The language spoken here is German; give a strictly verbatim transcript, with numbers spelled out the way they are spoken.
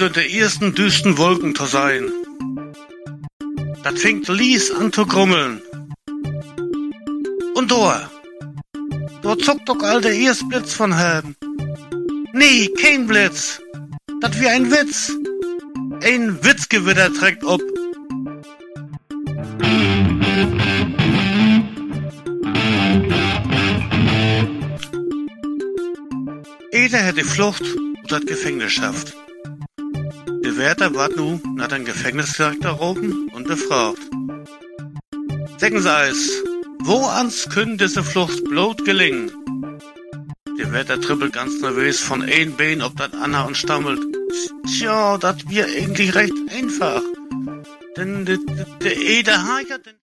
so in der ersten düsten Wolken zu sein. Dat fängt Lies an zu grummeln. Und da, da zuckt doch all der erste Blitz von Helm. Nee, kein Blitz. Dat wie ein Witz. Ein Witzgewitter trägt ob. Eder hätte die Flucht und das Gefängnis schafft. Der Wärter ward nu nach dem Gefängnisdirektor oben und befragt. Sagen Sie es, wo ans können diese Flucht bloß gelingen? Der Wärter trippelt ganz nervös von ein Bein ob das Anna und stammelt. Tja, das wir eigentlich recht einfach. Denn der Eder hat ja den